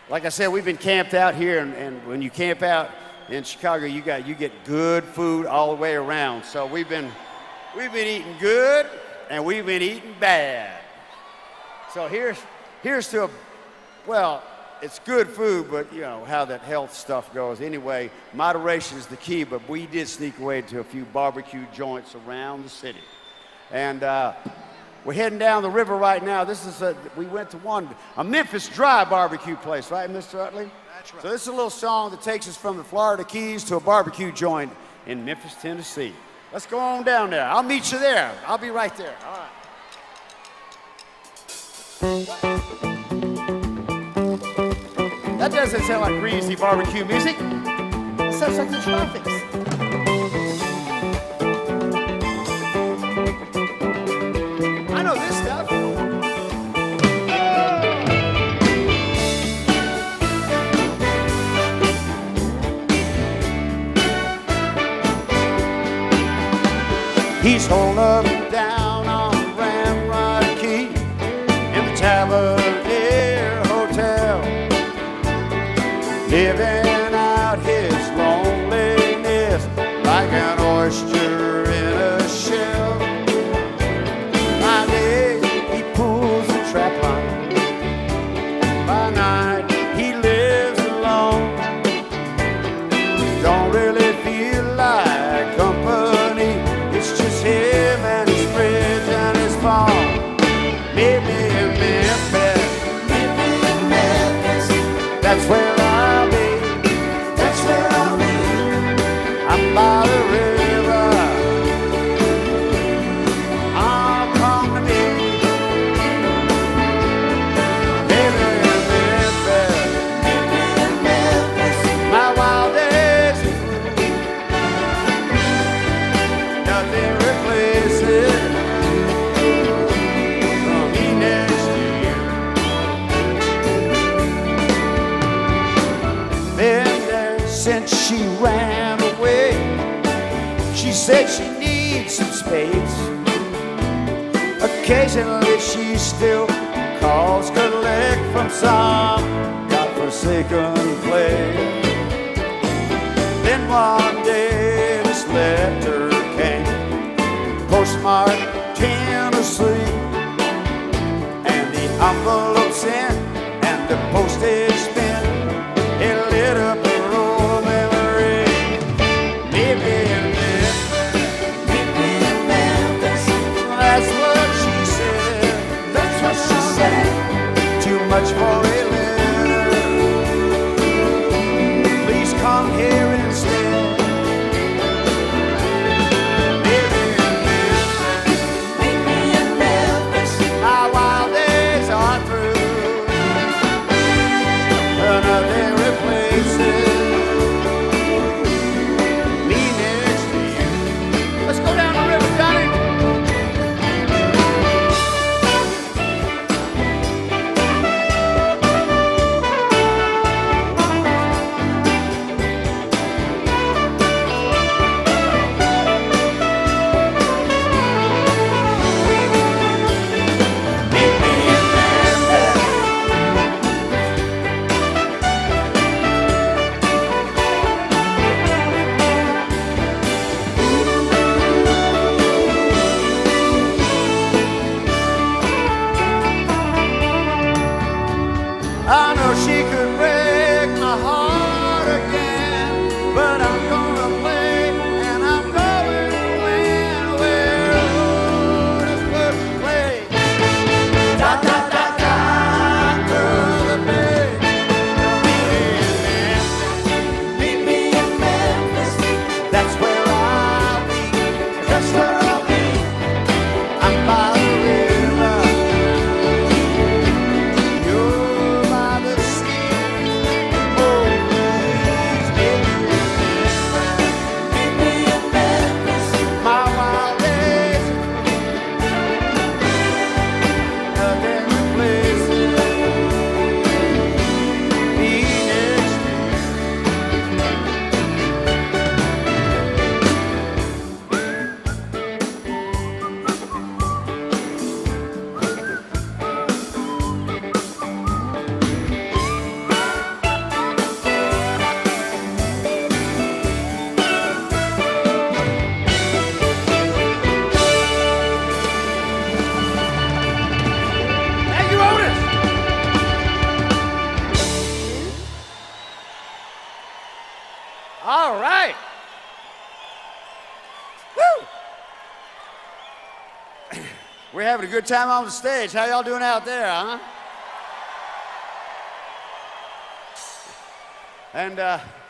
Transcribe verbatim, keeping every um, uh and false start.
like I said, we've been camped out here, and, and when you camp out in Chicago, you got you get good food all the way around. So we've been we've been eating good, and we've been eating bad. So here's here's to a, well, it's good food, but you know how that health stuff goes. Anyway, moderation is the key. But we did sneak away to a few barbecue joints around the city, and. Uh, We're heading down the river right now. This is a, we went to one, a Memphis Dry barbecue place, right, Mister Utley? That's right. So this is a little song that takes us from the Florida Keys to a barbecue joint in Memphis, Tennessee. Let's go on down there. I'll meet you there. I'll be right there. All right. That doesn't sound like greasy barbecue music. It sounds like the Tropics. I know this stuff. He's holed up down on Ramrod Key in the Tavernier Hotel, living out his loneliness like an oyster in a shell. By day, he pulls the trap line. By night, he lives alone. Don't really feel like company. It's just him and his fridge and his phone. Maybe in Memphis. Maybe in Memphis. That's where I'll be. That's where I'll be. I'm by the river. I'll come to me. Maybe in Memphis. Maybe in Memphis. My wild days. Nothing replaces from me next year. Been there since she ran away. She said she needs some space. Occasionally she still calls, collect from some godforsaken place. Then one day this letter came, postmarked Tennessee, and the envelope's in and the postage spin. It lit up a roll memory. Maybe in Memphis, maybe in Memphis. That's what she said. That's what she said. Too much for a letter. Please come here instead. Maybe in Memphis, maybe in Memphis. Our wild days are through. All right. Woo! We're having a good time on the stage. How y'all doing out there, huh? And uh,